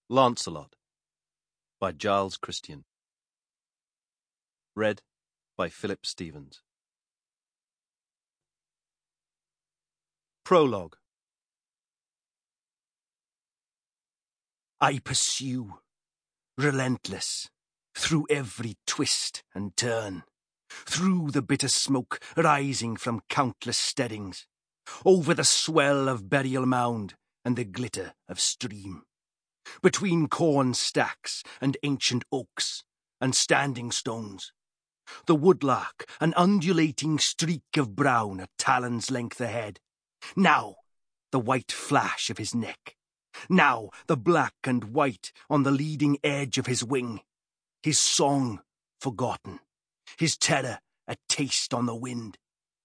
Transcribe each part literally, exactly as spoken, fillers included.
Lancelot by Giles Christian. Read by Philip Stevens. Prologue. I pursue, relentless, through every twist and turn, through the bitter smoke rising from countless steadings, over the swell of burial mound and the glitter of stream, between corn stacks and ancient oaks and standing stones, the woodlark an undulating streak of brown a talon's length ahead, now the white flash of his neck, now the black and white on the leading edge of his wing, his song forgotten, his terror a taste on the wind.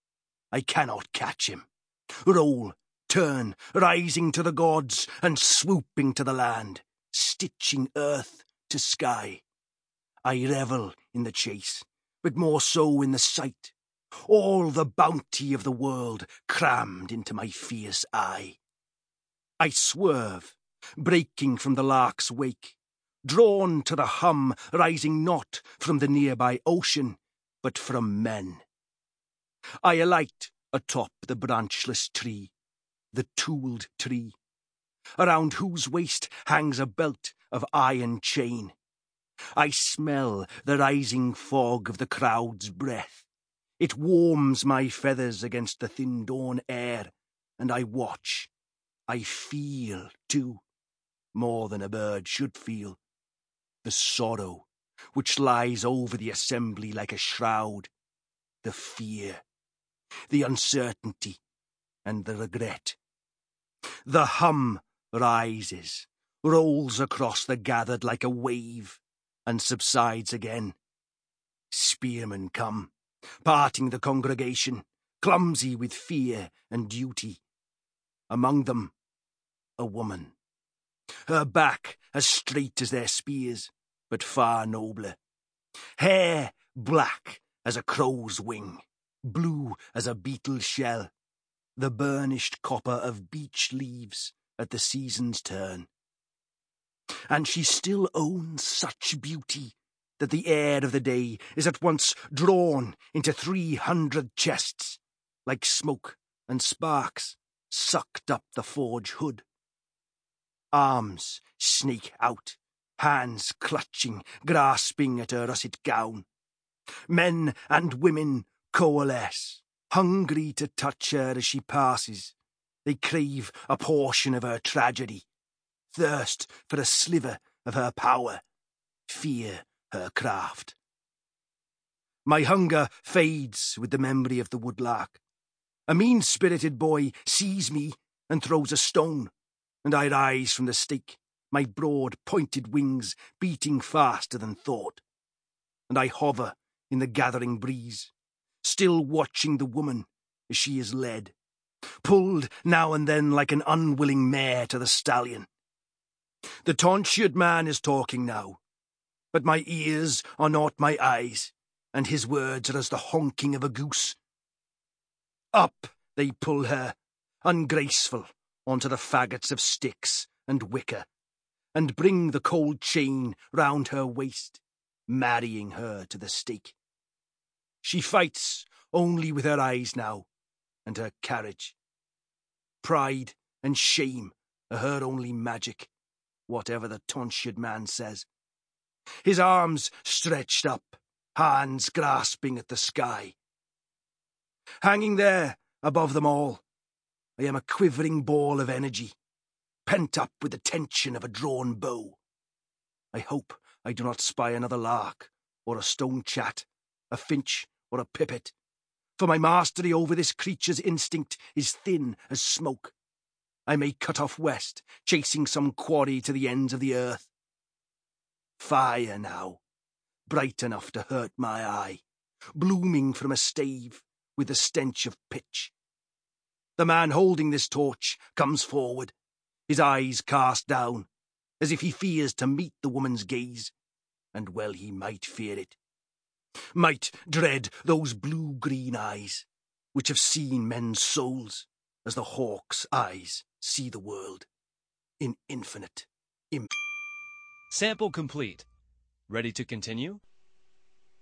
I cannot catch him. Roll, turn, rising to the gods and swooping to the land, stitching earth to sky. I revel in the chase, but more so in the sight, all the bounty of the world crammed into my fierce eye. I swerve, breaking from the lark's wake, drawn to the hum rising not from the nearby ocean, but from men. I alight atop the branchless tree, the tooled tree, around whose waist hangs a belt of iron chain. I smell the rising fog of the crowd's breath. It warms my feathers against the thin dawn air, and I watch. I feel, too, more than a bird should feel, the sorrow which lies over the assembly like a shroud, the fear, the uncertainty, and the regret. The hum rises, rolls across the gathered like a wave, and subsides again. Spearmen come, parting the congregation, clumsy with fear and duty. Among them, a woman, her back as straight as their spears, but far nobler. Hair black as a crow's wing, blue as a beetle's shell, the burnished copper of beech leaves at the season's turn. And she still owns such beauty that the air of the day is at once drawn into three hundred chests, like smoke and sparks sucked up the forge hood. Arms snake out, hands clutching, grasping at her russet gown. Men and women coalesce, hungry to touch her as she passes. They crave a portion of her tragedy, thirst for a sliver of her power, fear her craft. My hunger fades with the memory of the woodlark. A mean-spirited boy sees me and throws a stone, and I rise from the stake, my broad pointed wings beating faster than thought. And I hover in the gathering breeze, still watching the woman as she is led, pulled now and then like an unwilling mare to the stallion. The tonsured man is talking now, but my ears are not my eyes, and his words are as the honking of a goose. Up they pull her, ungraceful, onto the faggots of sticks and wicker, and bring the cold chain round her waist, marrying her to the stake. She fights only with her eyes now, and her carriage. Pride and shame are her only magic, whatever the tonsured man says. His arms stretched up, hands grasping at the sky. Hanging there, above them all, I am a quivering ball of energy, pent up with the tension of a drawn bow. I hope I do not spy another lark, or a stone chat, a finch, or a pipit, for my mastery over this creature's instinct is thin as smoke. I may cut off west, chasing some quarry to the ends of the earth. Fire now, bright enough to hurt my eye, blooming from a stave with the stench of pitch. The man holding this torch comes forward, his eyes cast down, as if he fears to meet the woman's gaze, and well he might fear it. Might dread those blue-green eyes, which have seen men's souls, as the hawk's eyes see the world, in infinite im- Sample complete. Ready to continue?